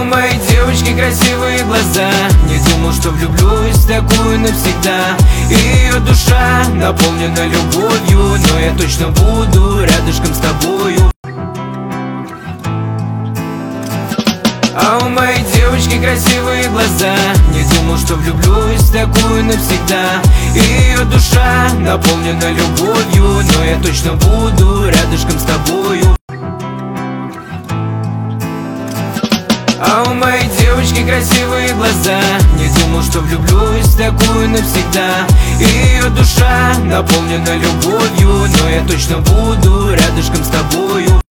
моей девочки красивые глаза. Не думал, что влюблюсь в такую навсегда. И ее душа наполнена любовью, но я точно буду рядышком с тобою. А у моей девочки красивые глаза. Не думал, что влюблюсь в такую навсегда. И ее душа наполнена любовью, но я точно буду рядышком с тобою. А у моей девочки красивые глаза. Не думал, что влюблюсь в такую навсегда. И ее душа наполнена любовью, но я точно буду рядышком с тобою.